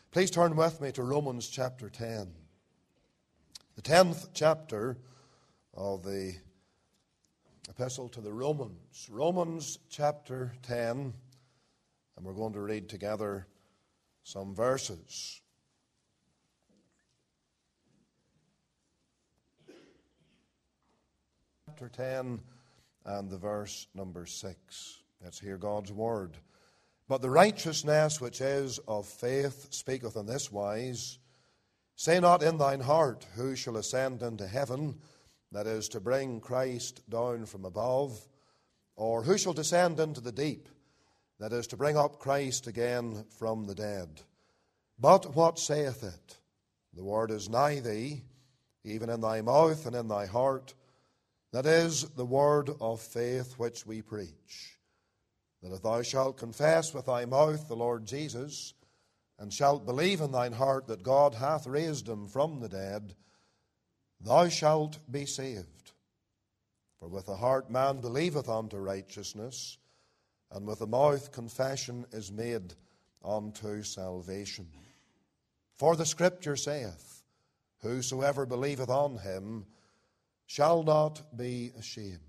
Please turn with me to Romans chapter 10. The 10th chapter of the Epistle to the Romans. Romans chapter 10, and we're going to read together some verses. Chapter 10 and the verse number 6. Let's hear God's word. But the righteousness which is of faith speaketh in this wise, say not in thine heart, who shall ascend into heaven, that is, to bring Christ down from above, or who shall descend into the deep, that is, to bring up Christ again from the dead. But what saith it? The word is nigh thee, even in thy mouth and in thy heart, that is, the word of faith which we preach. That if thou shalt confess with thy mouth the Lord Jesus, and shalt believe in thine heart that God hath raised him from the dead, thou shalt be saved. For with the heart man believeth unto righteousness, and with the mouth confession is made unto salvation. For the Scripture saith, whosoever believeth on him shall not be ashamed.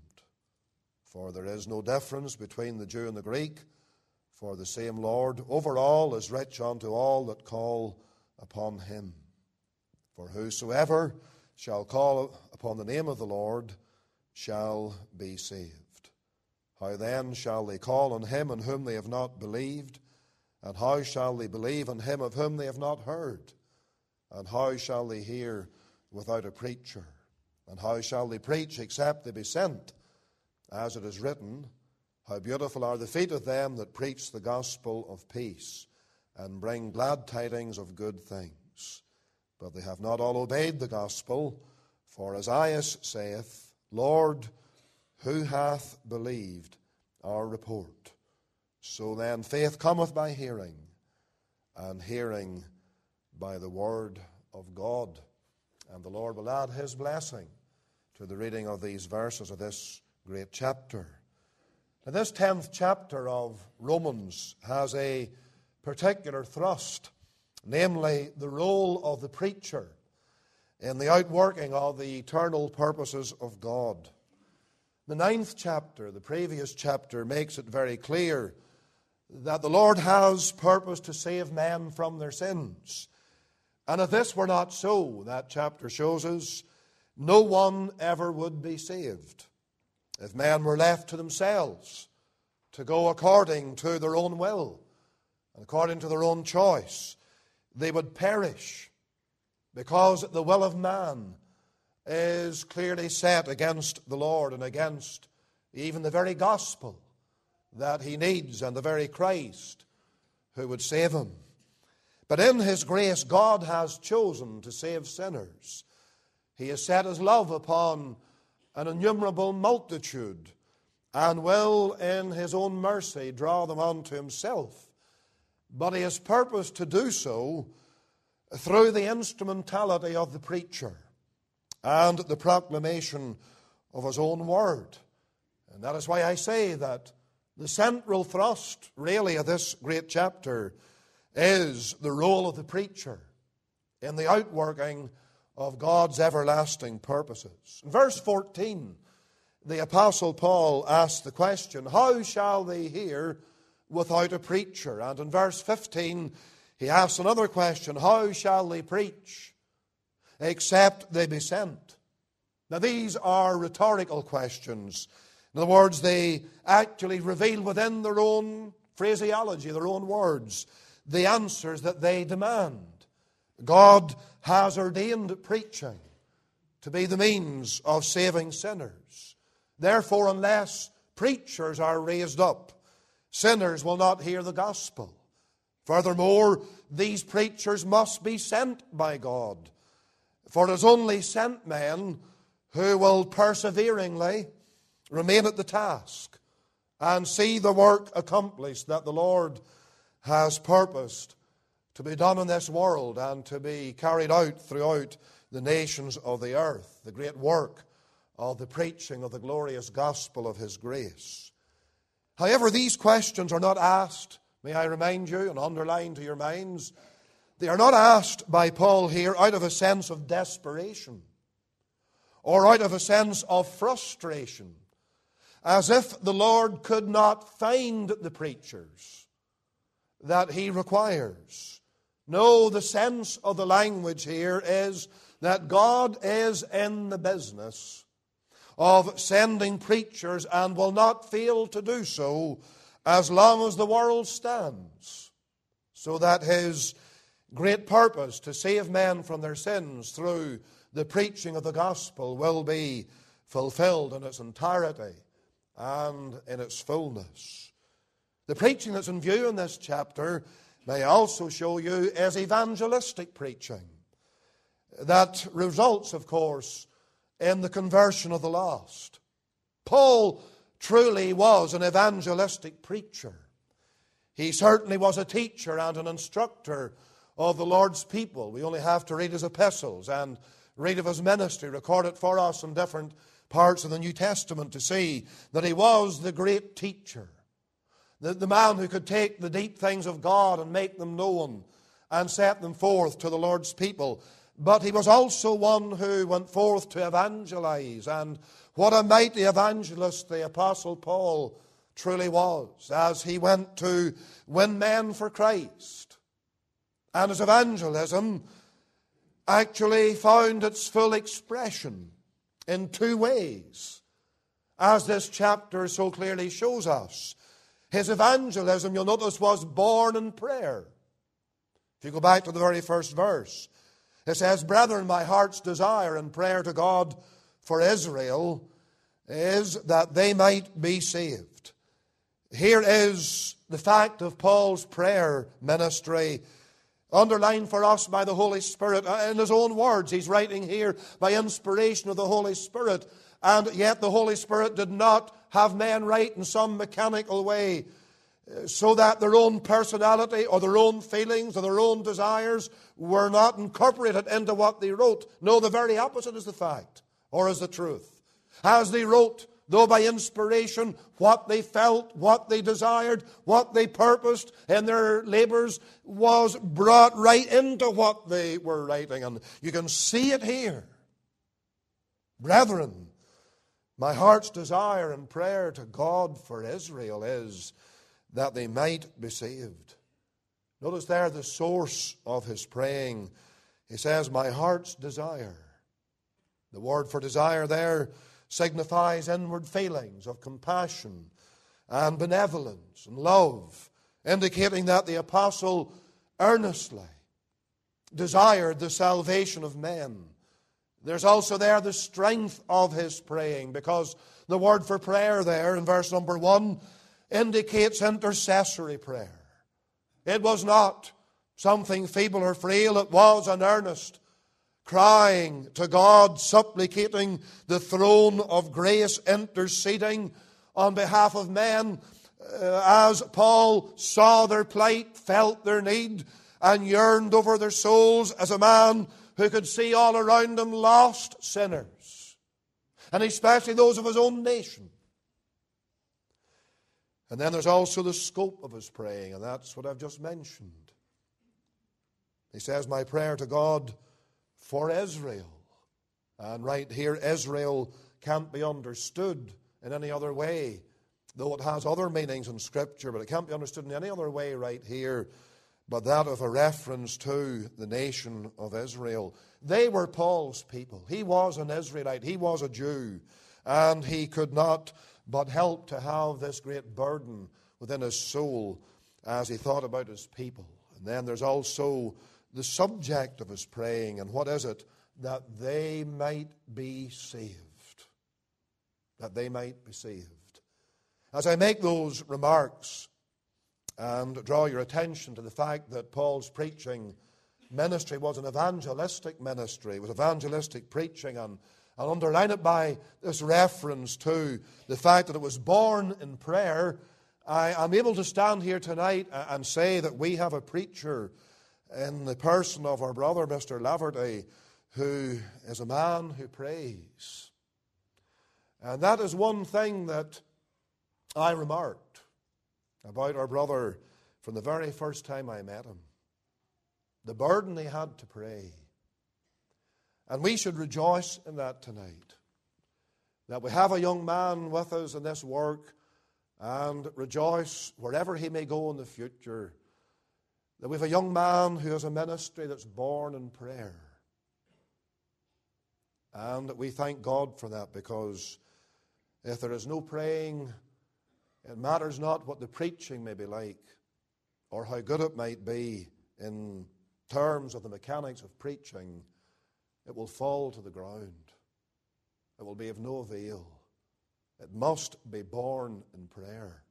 For there is no difference between the Jew and the Greek, for the same Lord over all is rich unto all that call upon him. For whosoever shall call upon the name of the Lord shall be saved. How then shall they call on him in whom they have not believed? And how shall they believe in him of whom they have not heard? And how shall they hear without a preacher? And how shall they preach except they be sent? As it is written, how beautiful are the feet of them that preach the gospel of peace, and bring glad tidings of good things. But they have not all obeyed the gospel. For Isaiah saith, Lord, who hath believed our report? So then faith cometh by hearing, and hearing by the word of God. And the Lord will add his blessing to the reading of these verses of this great chapter. Now, this 10th chapter of Romans has a particular thrust, namely the role of the preacher in the outworking of the eternal purposes of God. The 9th chapter, the previous chapter, makes it very clear that the Lord has purpose to save men from their sins. And if this were not so, that chapter shows us, no one ever would be saved. If men were left to themselves to go according to their own will and according to their own choice, they would perish, because the will of man is clearly set against the Lord and against even the very gospel that he needs and the very Christ who would save him. But in his grace, God has chosen to save sinners. He has set his love upon an innumerable multitude, and will in his own mercy draw them unto himself. But he has purposed to do so through the instrumentality of the preacher and the proclamation of his own word. And that is why I say that the central thrust really of this great chapter is the role of the preacher in the outworking of God's everlasting purposes. In verse 14, the Apostle Paul asks the question, how shall they hear without a preacher? And in verse 15, he asks another question, how shall they preach except they be sent? Now, these are rhetorical questions. In other words, they actually reveal within their own phraseology, their own words, the answers that they demand. God has ordained preaching to be the means of saving sinners. Therefore, unless preachers are raised up, sinners will not hear the gospel. Furthermore, these preachers must be sent by God. For it is only sent men who will perseveringly remain at the task and see the work accomplished that the Lord has purposed to be done in this world and to be carried out throughout the nations of the earth, the great work of the preaching of the glorious gospel of his grace. However, these questions are not asked, may I remind you and underline to your minds, They are not asked by Paul here out of a sense of desperation or out of a sense of frustration, as if the Lord could not find the preachers that He requires. No, the sense of the language here is that God is in the business of sending preachers and will not fail to do so as long as the world stands, so that His great purpose to save men from their sins through the preaching of the gospel will be fulfilled in its entirety and in its fullness. The preaching that's in view in this chapter, may also show you, is evangelistic preaching that results, of course, in the conversion of the lost. Paul truly was an evangelistic preacher. He certainly was a teacher and an instructor of the Lord's people. We only have to read his epistles and read of his ministry recorded for us in different parts of the New Testament to see that he was the great teacher, the man who could take the deep things of God and make them known and set them forth to the Lord's people. But he was also one who went forth to evangelize, and what a mighty evangelist the Apostle Paul truly was, as he went to win men for Christ. And his evangelism actually found its full expression in two ways, as this chapter so clearly shows us. His evangelism, you'll notice, was born in prayer. If you go back to the very first verse, it says, "Brethren, my heart's desire and prayer to God for Israel is that they might be saved." Here is the fact of Paul's prayer ministry underlined for us by the Holy Spirit. In his own words, he's writing here by inspiration of the Holy Spirit, and yet the Holy Spirit did not have men write in some mechanical way so that their own personality or their own feelings or their own desires were not incorporated into what they wrote. No, the very opposite is the fact, or is the truth. As they wrote, though by inspiration, what they felt, what they desired, what they purposed in their labors was brought right into what they were writing. And you can see it here. Brethren, my heart's desire and prayer to God for Israel is that they might be saved. Notice there the source of his praying. He says, my heart's desire. The word for desire there signifies inward feelings of compassion and benevolence and love, indicating that the apostle earnestly desired the salvation of men. There's also there the strength of his praying, because the word for prayer there in verse number 1 indicates intercessory prayer. It was not something feeble or frail. It was an earnest crying to God, supplicating the throne of grace, interceding on behalf of men as Paul saw their plight, felt their need, and yearned over their souls as a man who could see all around him lost sinners, and especially those of his own nation. And then there's also the scope of his praying, and that's what I've just mentioned. He says, my prayer to God for Israel. And right here, Israel can't be understood in any other way, though it has other meanings in Scripture, but it can't be understood in any other way right here but that of a reference to the nation of Israel. They were Paul's people. He was an Israelite. He was a Jew. And he could not but help to have this great burden within his soul as he thought about his people. And then there's also the subject of his praying. And what is it? That they might be saved. That they might be saved. As I make those remarks and draw your attention to the fact that Paul's preaching ministry was an evangelistic ministry, it was evangelistic preaching, and I'll underline it by this reference to the fact that it was born in prayer. I am able to stand here tonight and say that we have a preacher in the person of our brother, Mr. Laverty, who is a man who prays. And that is one thing that I remarked about our brother from the very first time I met him. the burden he had to pray. And we should rejoice in that tonight, that we have a young man with us in this work, and rejoice wherever he may go in the future, that we have a young man who has a ministry that's born in prayer. And we thank God for that, because if there is no praying, it matters not what the preaching may be like or how good it might be in terms of the mechanics of preaching. It will fall to the ground. It will be of no avail. It must be born in prayer.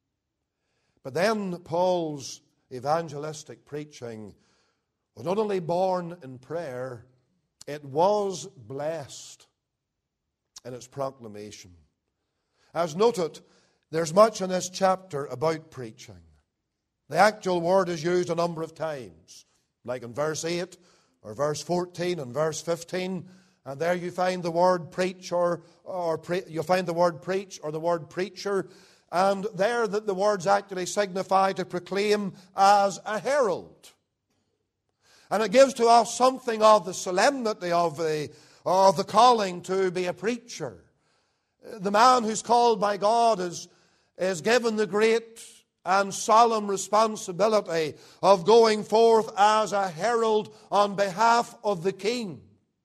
But then Paul's evangelistic preaching was not only born in prayer, it was blessed in its proclamation. As noted, there's much in this chapter about preaching. The actual word is used a number of times, like in verse 8 or verse 14 and verse 15, and there you find the word preach you'll find the word preach or the word preacher, and there the words actually signify to proclaim as a herald. And it gives to us something of the solemnity of the calling to be a preacher. The man who's called by God is given the great and solemn responsibility of going forth as a herald on behalf of the King.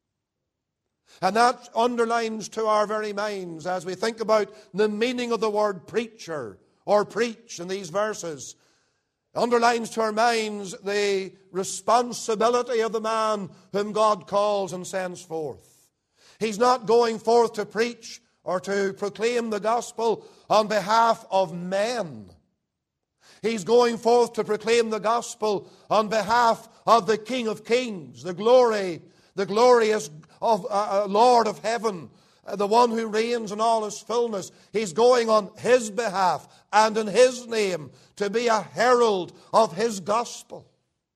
And that underlines to our very minds, as we think about the meaning of the word preacher or preach in these verses, underlines to our minds the responsibility of the man whom God calls and sends forth. He's not going forth to preach or to proclaim the gospel on behalf of men. He's going forth to proclaim the gospel on behalf of the King of Kings, the glorious Lord of heaven, the one who reigns in all his fullness. He's going on his behalf and in his name to be a herald of his gospel.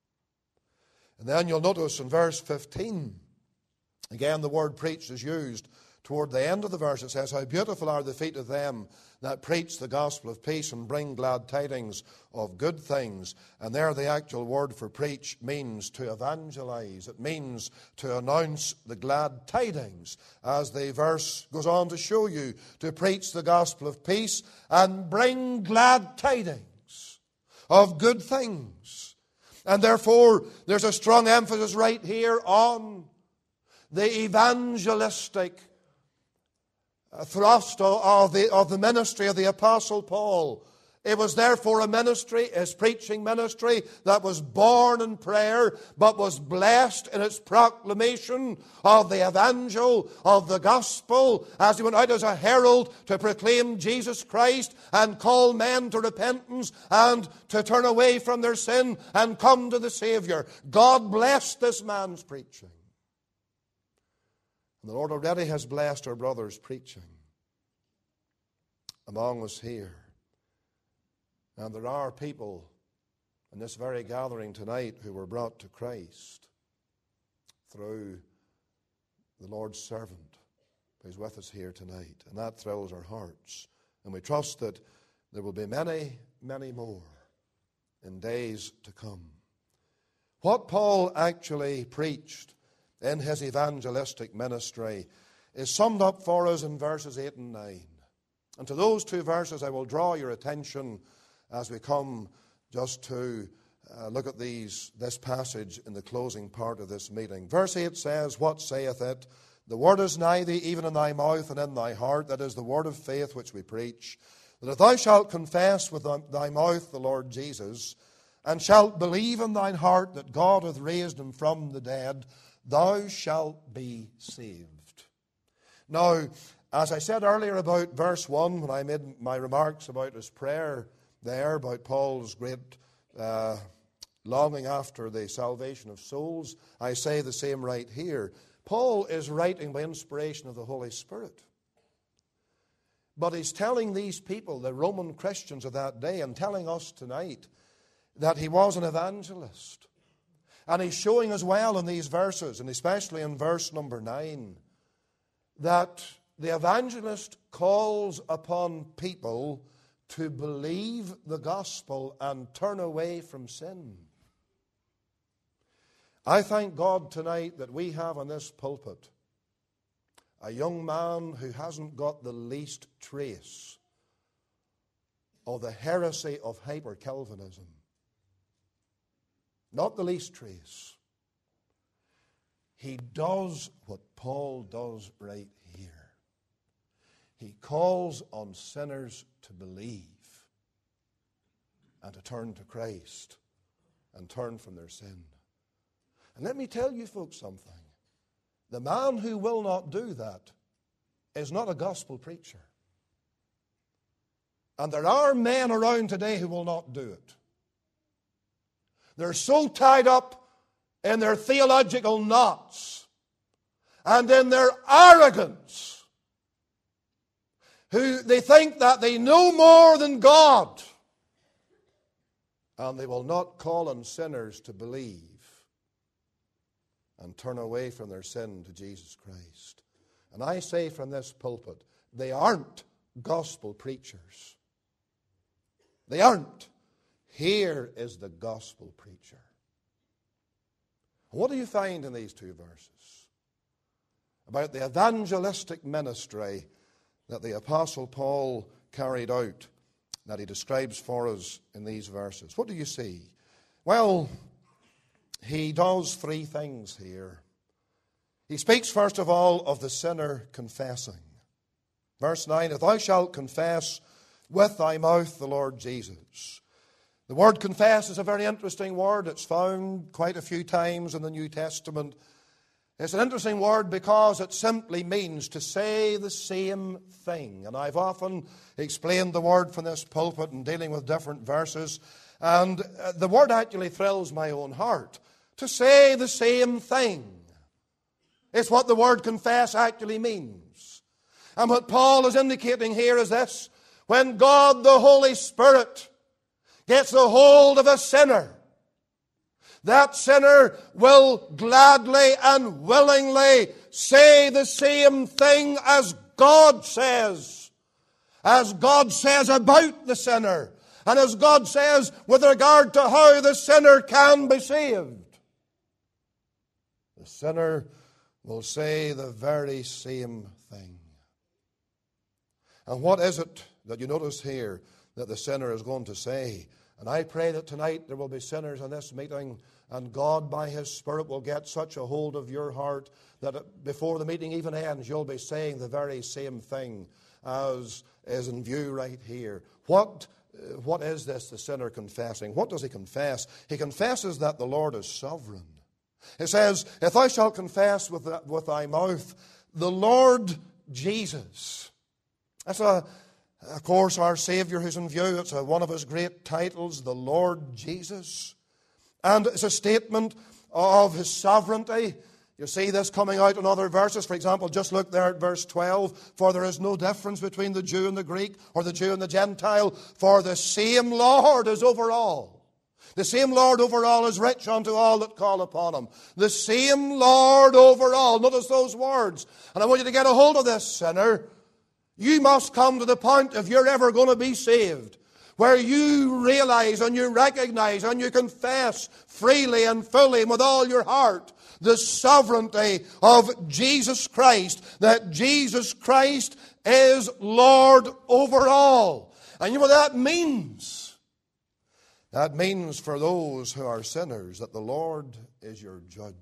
And then you'll notice in verse 15, again the word preach is used toward the end of the verse. It says, "How beautiful are the feet of them that preach the gospel of peace and bring glad tidings of good things." And there the actual word for preach means to evangelize. It means to announce the glad tidings, as the verse goes on to show you, to preach the gospel of peace and bring glad tidings of good things. And therefore there's a strong emphasis right here on the evangelistic thrust of the ministry of the Apostle Paul. It was therefore a ministry, his preaching ministry, that was born in prayer, but was blessed in its proclamation of the evangel, of the gospel, as he went out as a herald to proclaim Jesus Christ and call men to repentance and to turn away from their sin and come to the Savior. God blessed this man's preaching. And the Lord already has blessed our brothers' preaching among us here. And there are people in this very gathering tonight who were brought to Christ through the Lord's servant who's with us here tonight. And that thrills our hearts. And we trust that there will be many, many more in days to come. What Paul actually preached in his evangelistic ministry is summed up for us in verses 8 and 9. And to those two verses I will draw your attention as we come just to look at this passage in the closing part of this meeting. Verse 8 says, "What saith it? The word is nigh thee, even in thy mouth and in thy heart. That is the word of faith which we preach. That if thou shalt confess with thy mouth the Lord Jesus, and shalt believe in thine heart that God hath raised him from the dead, thou shalt be saved." Now, as I said earlier about verse 1, when I made my remarks about his prayer there, about Paul's great longing after the salvation of souls, I say the same right here. Paul is writing by inspiration of the Holy Spirit. But he's telling these people, the Roman Christians of that day, and telling us tonight, that he was an evangelist. And he's showing as well in these verses, and especially in verse number 9, that the evangelist calls upon people to believe the gospel and turn away from sin. I thank God tonight that we have on this pulpit a young man who hasn't got the least trace of the heresy of hyper-Calvinism. Not the least trace. He does what Paul does right here. He calls on sinners to believe and to turn to Christ and turn from their sin. And let me tell you folks something. The man who will not do that is not a gospel preacher. And there are men around today who will not do it. They're so tied up in their theological knots and in their arrogance, who they think that they know more than God, and they will not call on sinners to believe and turn away from their sin to Jesus Christ. And I say from this pulpit, they aren't gospel preachers. They aren't. Here is the gospel preacher. What do you find in these two verses? About the evangelistic ministry that the Apostle Paul carried out, that he describes for us in these verses. What do you see? Well, he does three things here. He speaks first of all of the sinner confessing. Verse 9, if thou shalt confess with thy mouth the Lord Jesus. The word confess is a very interesting word. It's found quite a few times in the New Testament. It's an interesting word because it simply means to say the same thing. And I've often explained the word from this pulpit in dealing with different verses. And the word actually thrills my own heart. To say the same thing. It's what the word confess actually means. And what Paul is indicating here is this. When God the Holy Spirit gets a hold of a sinner, that sinner will gladly and willingly say the same thing as God says. As God says about the sinner. And as God says with regard to how the sinner can be saved. The sinner will say the very same thing. And what is it that you notice here that the sinner is going to say? And I pray that tonight there will be sinners in this meeting, and God by His Spirit will get such a hold of your heart that before the meeting even ends, you'll be saying the very same thing as is in view right here. What is this, the sinner confessing? What does he confess? He confesses that the Lord is sovereign. It says, if thou shalt confess with thy mouth the Lord Jesus. That's of course, our Savior who's in view. It's one of His great titles, the Lord Jesus. And it's a statement of His sovereignty. You see this coming out in other verses. For example, just look there at verse 12. For there is no difference between the Jew and the Greek, or the Jew and the Gentile, for the same Lord is over all. The same Lord over all is rich unto all that call upon Him. The same Lord over all. Notice those words. And I want you to get a hold of this, sinner. You must come to the point, if you're ever going to be saved, where you realize and you recognize and you confess freely and fully and with all your heart the sovereignty of Jesus Christ, that Jesus Christ is Lord over all. And you know what that means? That means for those who are sinners that the Lord is your judge.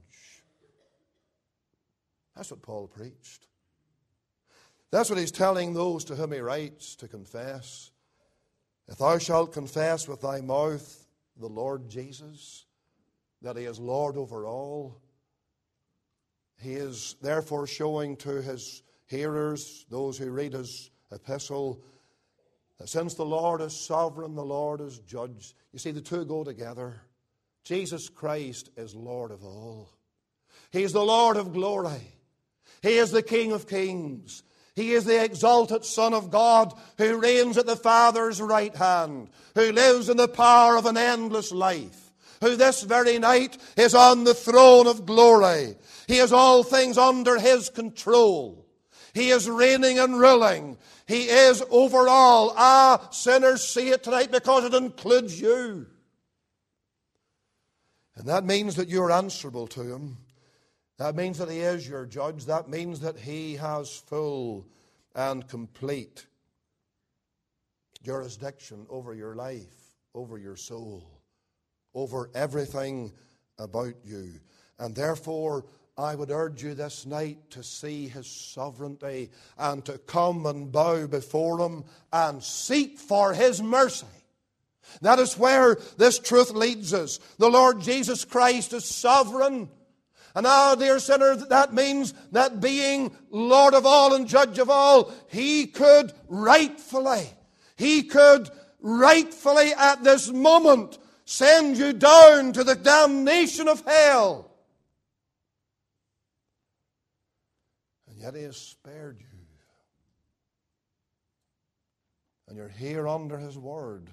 That's what Paul preached. That's what he's telling those to whom he writes to confess. If thou shalt confess with thy mouth the Lord Jesus, that He is Lord over all, he is therefore showing to his hearers, those who read his epistle, that since the Lord is sovereign, the Lord is judge. You see, the two go together. Jesus Christ is Lord of all. He is the Lord of glory. He is the King of kings. He is the exalted Son of God who reigns at the Father's right hand, who lives in the power of an endless life, who this very night is on the throne of glory. He has all things under His control. He is reigning and ruling. He is over all. Sinners, see it tonight because it includes you. And that means that you're answerable to Him. That means that He is your judge. That means that He has full and complete jurisdiction over your life, over your soul, over everything about you. And therefore, I would urge you this night to see His sovereignty and to come and bow before Him and seek for His mercy. That is where this truth leads us. The Lord Jesus Christ is sovereign. And now, dear sinner, that means that being Lord of all and Judge of all, He could rightfully at this moment send you down to the damnation of hell. And yet He has spared you. And you're here under His word.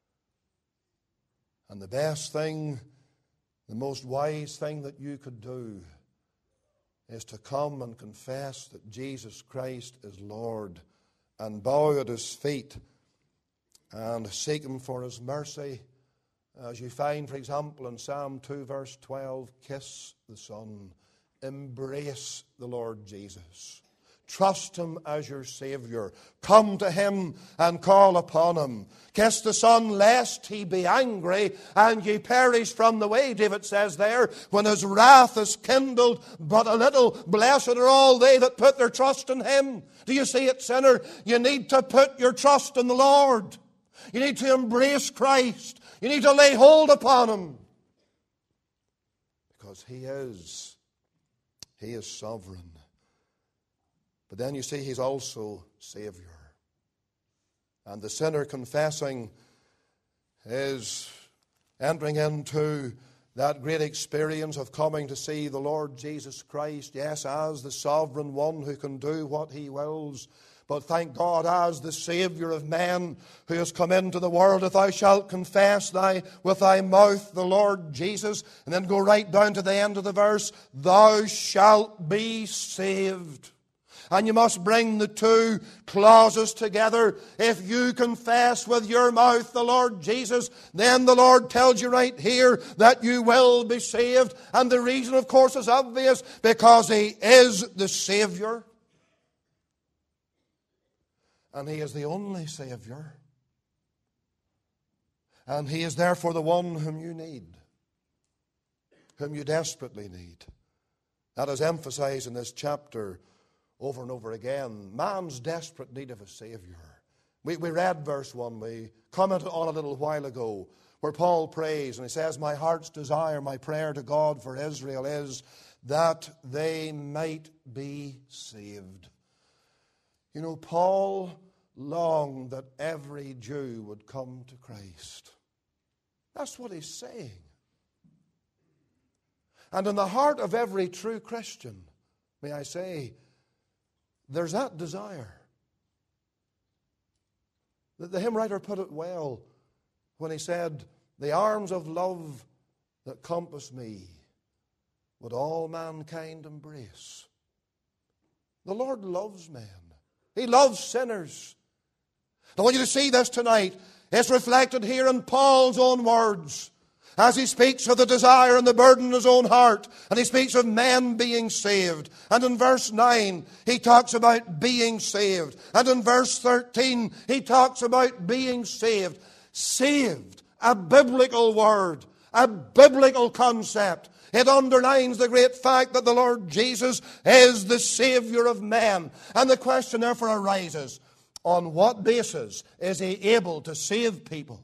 And the best thing, the most wise thing that you could do is to come and confess that Jesus Christ is Lord and bow at His feet and seek Him for His mercy. As you find, for example, in Psalm 2 verse 12, kiss the Son, embrace the Lord Jesus. Trust Him as your Savior. Come to Him and call upon Him. Kiss the Son lest He be angry and ye perish from the way, David says there, when His wrath is kindled but a little. Blessed are all they that put their trust in Him. Do you see it, sinner? You need to put your trust in the Lord. You need to embrace Christ. You need to lay hold upon Him. Because He is sovereign. But then you see He's also Savior. And the sinner confessing is entering into that great experience of coming to see the Lord Jesus Christ, yes, as the sovereign one who can do what He wills, but thank God as the Savior of men who has come into the world. If thou shalt confess with thy mouth the Lord Jesus, and then go right down to the end of the verse, thou shalt be saved. And you must bring the two clauses together. If you confess with your mouth the Lord Jesus, then the Lord tells you right here that you will be saved. And the reason, of course, is obvious, because He is the Savior. And He is the only Savior. And He is therefore the one whom you need, whom you desperately need. That is emphasized in this chapter over and over again. Man's desperate need of a Savior. We read verse 1. We commented on a little while ago where Paul prays and he says, my heart's desire, my prayer to God for Israel is that they might be saved. You know, Paul longed that every Jew would come to Christ. That's what he's saying. And in the heart of every true Christian, may I say, there's that desire. The hymn writer put it well when he said, the arms of love that compass me would all mankind embrace. The Lord loves men. He loves sinners. I want you to see this tonight. It's reflected here in Paul's own words as he speaks of the desire and the burden in his own heart, and he speaks of men being saved. And in verse 9, he talks about being saved. And in verse 13, he talks about being saved. Saved, a biblical word, a biblical concept. It underlines the great fact that the Lord Jesus is the Savior of men. And the question therefore arises, on what basis is He able to save people?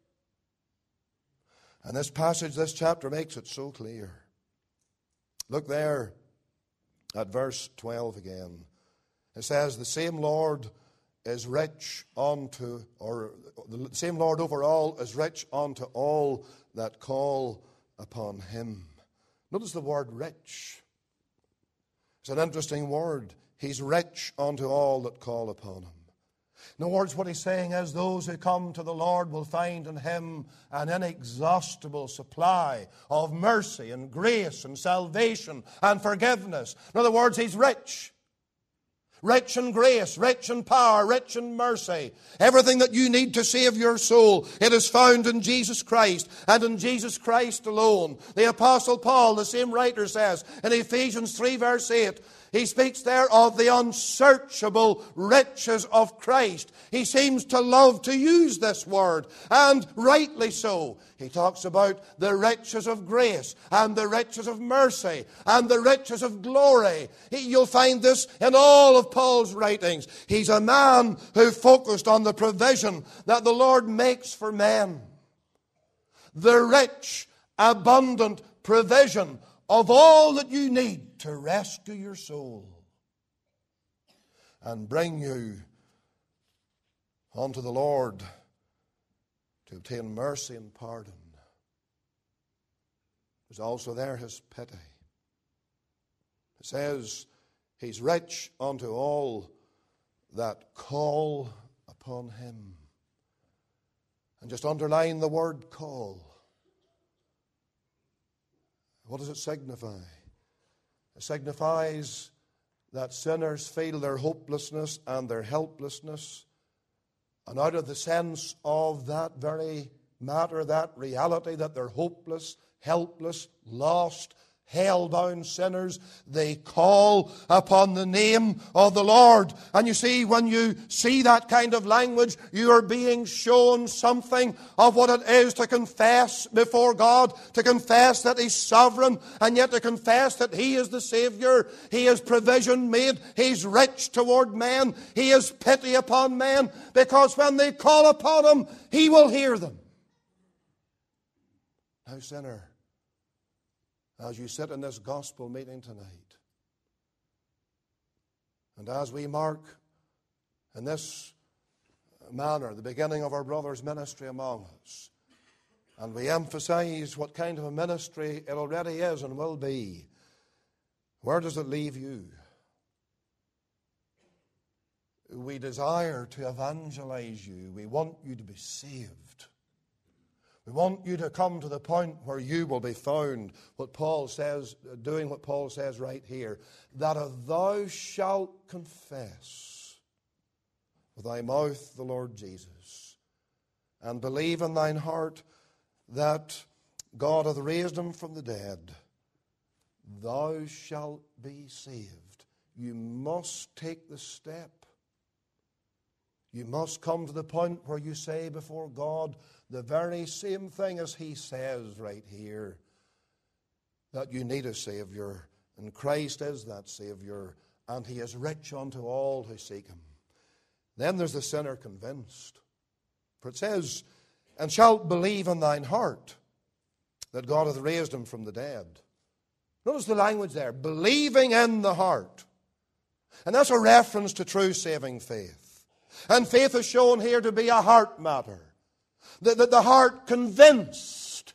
And this passage, this chapter makes it so clear. Look there at verse 12 again. It says, the same Lord is rich unto, or the same Lord over all is rich unto all that call upon Him. Notice the word rich. It's an interesting word. He's rich unto all that call upon Him. In other words, what he's saying is those who come to the Lord will find in Him an inexhaustible supply of mercy and grace and salvation and forgiveness. In other words, He's rich. rich in grace, rich in power, rich in mercy. Everything that you need to save your soul, it is found in Jesus Christ and in Jesus Christ alone. The Apostle Paul, the same writer, says in Ephesians 3 verse 8, he speaks there of the unsearchable riches of Christ. He seems to love to use this word, and rightly so. He talks about the riches of grace and the riches of mercy and the riches of glory. You'll find this in all of Paul's writings. He's a man who focused on the provision that the Lord makes for men. The rich, abundant provision of all that you need to rescue your soul and bring you unto the Lord to obtain mercy and pardon. There's also there His pity. It says He's rich unto all that call upon Him. And just underline the word call. What does it signify? It signifies that sinners feel their hopelessness and their helplessness. And out of the sense of that very matter, that reality that they're hopeless, helpless, lost, hell-bound sinners, they call upon the name of the Lord. And you see, when you see that kind of language, you are being shown something of what it is to confess before God, to confess that He's sovereign, and yet to confess that He is the Savior. He has provision made. He's rich toward men. He has pity upon men, because when they call upon Him, He will hear them. Now, sinner, as you sit in this gospel meeting tonight, and as we mark in this manner the beginning of our brother's ministry among us, and we emphasize what kind of a ministry it already is and will be, where does it leave you? We desire to evangelize you. We want you to be saved. We want you to come to the point where you will be found, what Paul says, doing what Paul says right here, that if thou shalt confess with thy mouth the Lord Jesus, and believe in thine heart that God hath raised Him from the dead, thou shalt be saved. You must take the step. You must come to the point where you say before God the very same thing as He says right here, that you need a Savior, and Christ is that Savior, and He is rich unto all who seek Him. Then there's the sinner convinced. For it says, and shalt believe in thine heart that God hath raised Him from the dead. Notice the language there, believing in the heart. And that's a reference to true saving faith. And faith is shown here to be a heart matter. The heart convinced.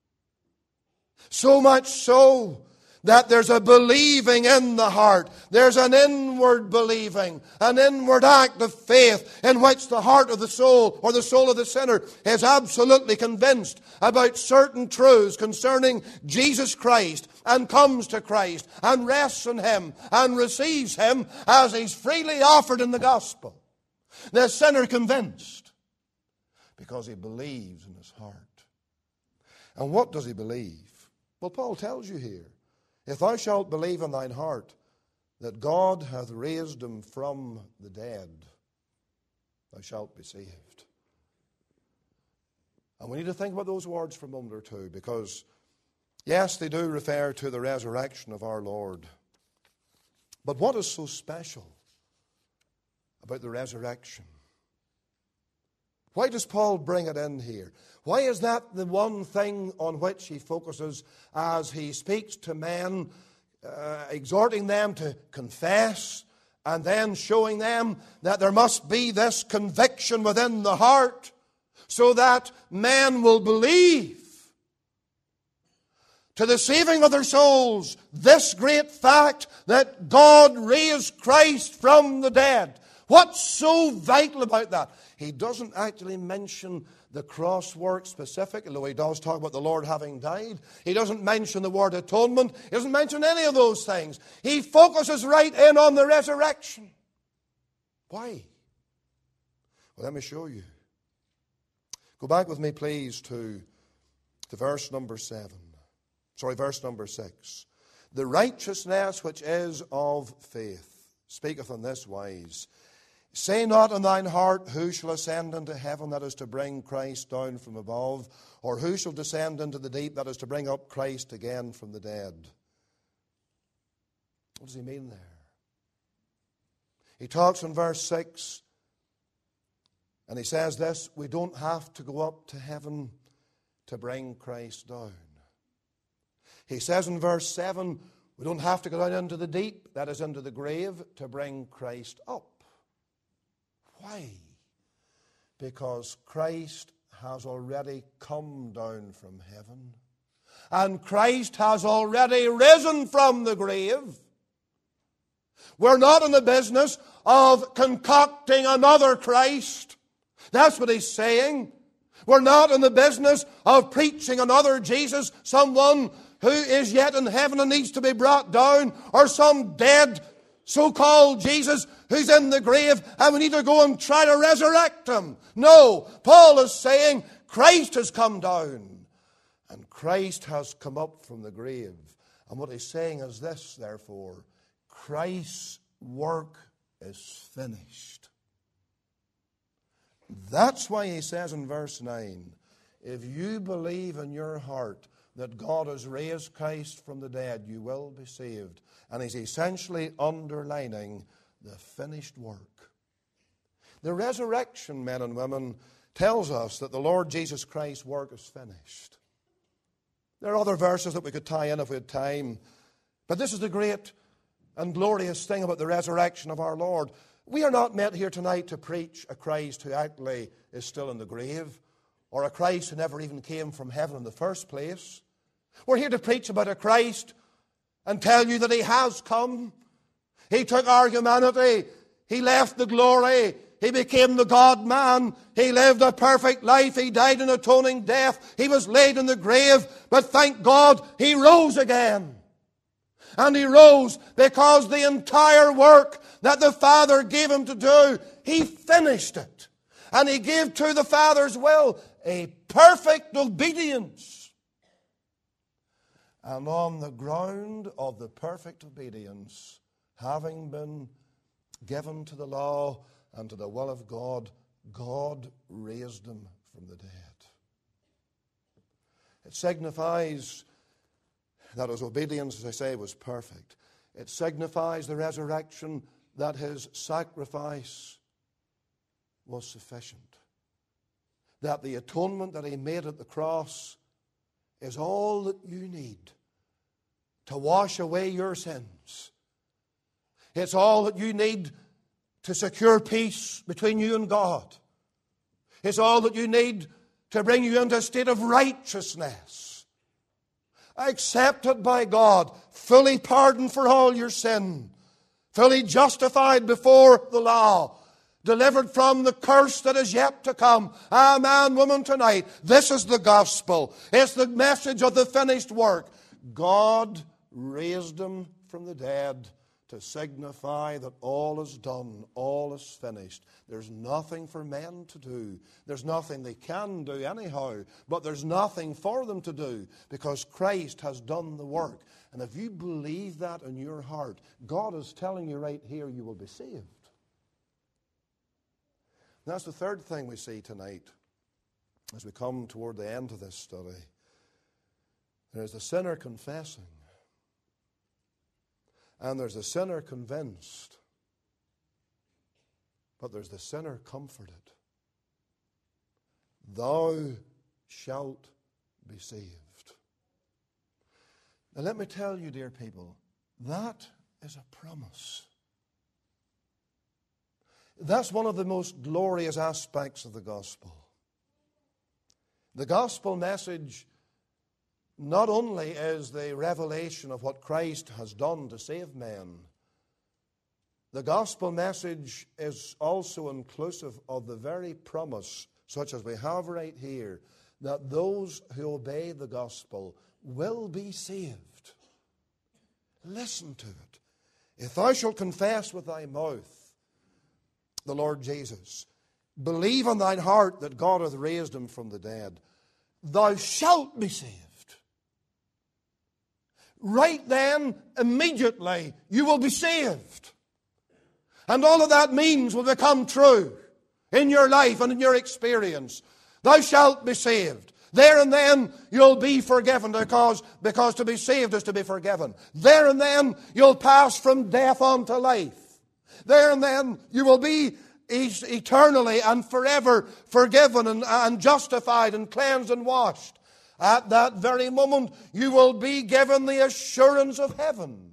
So much so that there's a believing in the heart. There's an inward believing, an inward act of faith in which the heart of the soul, or the soul of the sinner, is absolutely convinced about certain truths concerning Jesus Christ, and comes to Christ and rests in Him and receives Him as He's freely offered in the gospel. The sinner convinced because he believes in his heart. And what does he believe? Well, Paul tells you here, if thou shalt believe in thine heart that God hath raised Him from the dead, thou shalt be saved. And we need to think about those words for a moment or two, because yes, they do refer to the resurrection of our Lord. But what is so special about the resurrection? Why does Paul bring it in here? Why is that the one thing on which he focuses as he speaks to men, exhorting them to confess, and then showing them that there must be this conviction within the heart so that men will believe to the saving of their souls this great fact that God raised Christ from the dead? What's so vital about that? He doesn't actually mention the cross work specifically, though he does talk about the Lord having died. He doesn't mention the word atonement. He doesn't mention any of those things. He focuses right in on the resurrection. Why? Well, let me show you. Go back with me, please, to verse number 6. The righteousness which is of faith speaketh on this wise. Say not in thine heart, who shall ascend into heaven, that is to bring Christ down from above, or who shall descend into the deep, that is to bring up Christ again from the dead. What does he mean there? He talks in verse 6, and he says this: we don't have to go up to heaven to bring Christ down. He says in verse 7, we don't have to go down into the deep, that is into the grave, to bring Christ up. Why? Because Christ has already come down from heaven. And Christ has already risen from the grave. We're not in the business of concocting another Christ. That's what he's saying. We're not in the business of preaching another Jesus, someone who is yet in heaven and needs to be brought down, or some dead so-called Jesus who's in the grave and we need to go and try to resurrect him. No, Paul is saying Christ has come down and Christ has come up from the grave. And what he's saying is this, therefore: Christ's work is finished. That's why he says in verse 9, if you believe in your heart that God has raised Christ from the dead, you will be saved. And he's essentially underlining the finished work. The resurrection, men and women, tells us that the Lord Jesus Christ's work is finished. There are other verses that we could tie in if we had time, but this is the great and glorious thing about the resurrection of our Lord. We are not met here tonight to preach a Christ who actually is still in the grave, or a Christ who never even came from heaven in the first place. We're here to preach about a Christ and tell you that he has come. He took our humanity. He left the glory. He became the God-man. He lived a perfect life. He died an atoning death. He was laid in the grave. But thank God, he rose again. And he rose because the entire work that the Father gave him to do, he finished it. And he gave to the Father's will a perfect obedience. And on the ground of the perfect obedience, having been given to the law and to the will of God, God raised him from the dead. It signifies that his obedience, as I say, was perfect. It signifies the resurrection, that his sacrifice was sufficient. That the atonement that he made at the cross is all that you need to wash away your sins. It's all that you need to secure peace between you and God. It's all that you need to bring you into a state of righteousness, accepted by God, fully pardoned for all your sin, fully justified before the law, delivered from the curse that is yet to come. Ah, man, woman, tonight, this is the gospel. It's the message of the finished work. God raised him from the dead to signify that all is done, all is finished. There's nothing for men to do. There's nothing they can do anyhow, but there's nothing for them to do because Christ has done the work. And if you believe that in your heart, God is telling you right here, you will be saved. And that's the third thing we see tonight as we come toward the end of this study. There's the sinner confessing. And there's the sinner convinced. But there's the sinner comforted. Thou shalt be saved. Now let me tell you, dear people, that is a promise. That's one of the most glorious aspects of the gospel. The gospel message not only is the revelation of what Christ has done to save men, the gospel message is also inclusive of the very promise, such as we have right here, that those who obey the gospel will be saved. Listen to it. If thou shalt confess with thy mouth the Lord Jesus, believe in thine heart that God hath raised him from the dead, thou shalt be saved. Right then, immediately, you will be saved. And all of that means will become true in your life and in your experience. Thou shalt be saved. There and then you'll be forgiven, because to be saved is to be forgiven. There and then you'll pass from death unto life. There and then you will be eternally and forever forgiven and justified and cleansed and washed. At that very moment you will be given the assurance of heaven.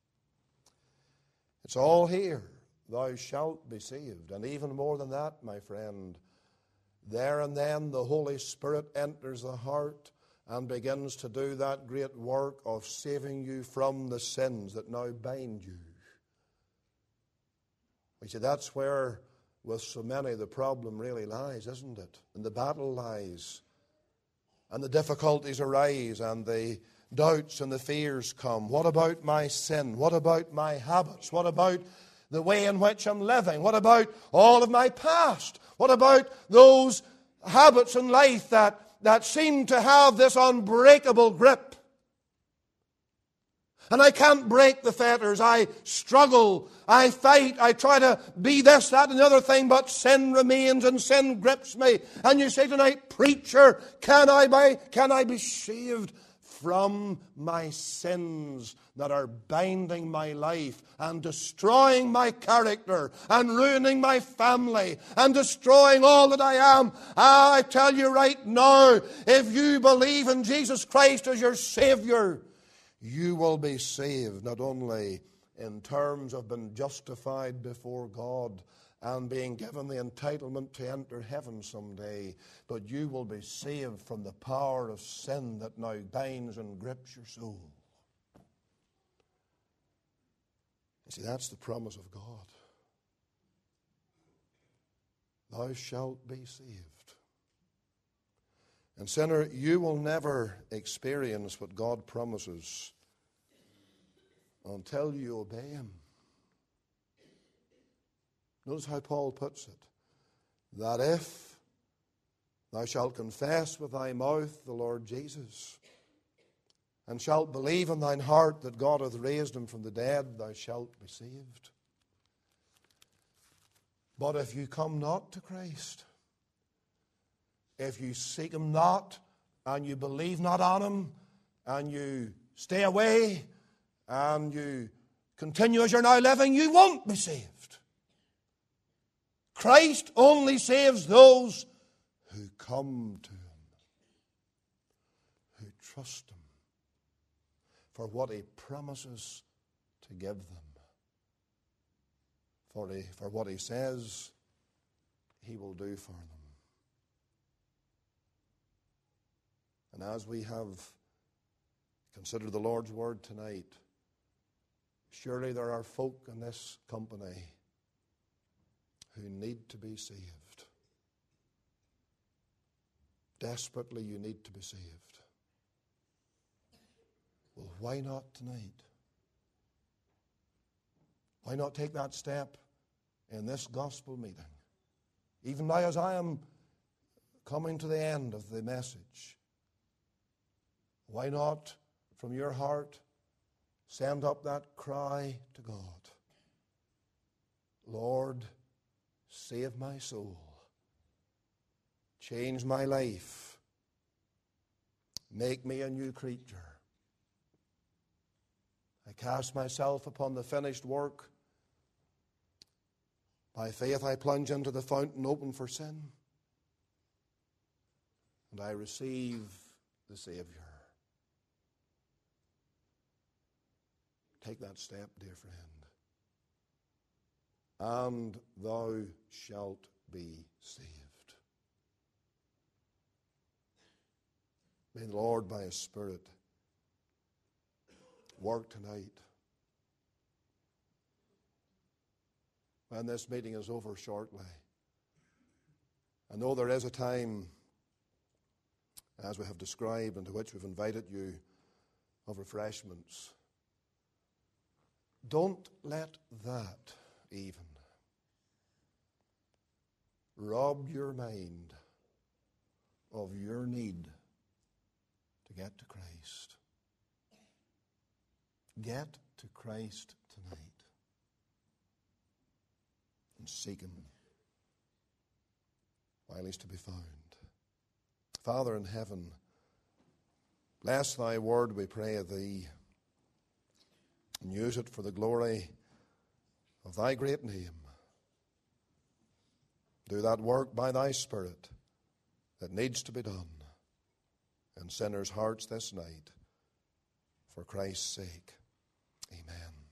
It's all here. Thou shalt be saved. And even more than that, my friend, there and then the Holy Spirit enters the heart and begins to do that great work of saving you from the sins that now bind you. You see, that's where, with so many, the problem really lies, isn't it? And the battle lies. And the difficulties arise, and the doubts and the fears come. What about my sin? What about my habits? What about the way in which I'm living? What about all of my past? What about those habits in life that seem to have this unbreakable grip? And I can't break the fetters. I struggle. I fight. I try to be this, that, and the other thing, but sin remains and sin grips me. And you say tonight, preacher, can I be saved from my sins that are binding my life and destroying my character and ruining my family and destroying all that I am? I tell you right now, if you believe in Jesus Christ as your Savior, you will be saved, not only in terms of being justified before God and being given the entitlement to enter heaven someday, but you will be saved from the power of sin that now binds and grips your soul. You see, that's the promise of God. Thou shalt be saved. And sinner, you will never experience what God promises until you obey Him. Notice how Paul puts it. That if thou shalt confess with thy mouth the Lord Jesus, and shalt believe in thine heart that God hath raised him from the dead, thou shalt be saved. But if you come not to Christ, if you seek him not, and you believe not on him, and you stay away, and you continue as you're now living, you won't be saved. Christ only saves those who come to him, who trust him for what he promises to give them, for what he says he will do for them. And as we have considered the Lord's word tonight, surely there are folk in this company who need to be saved. Desperately, you need to be saved. Well, why not tonight? Why not take that step in this gospel meeting? Even now, as I am coming to the end of the message, why not, from your heart, send up that cry to God? Lord, save my soul. Change my life. Make me a new creature. I cast myself upon the finished work. By faith I plunge into the fountain open for sin. And I receive the Savior. Take that step, dear friend. And thou shalt be saved. May the Lord, by his Spirit, work tonight. When this meeting is over shortly, I know there is a time, as we have described, into which we've invited you, of refreshments. Don't let that even robbed your mind of your need to get to Christ. Get to Christ tonight and seek Him while He's to be found. Father in heaven, bless Thy word, we pray Thee, and use it for the glory of Thy great name. Do that work by Thy Spirit that needs to be done in sinners' hearts this night, for Christ's sake. Amen.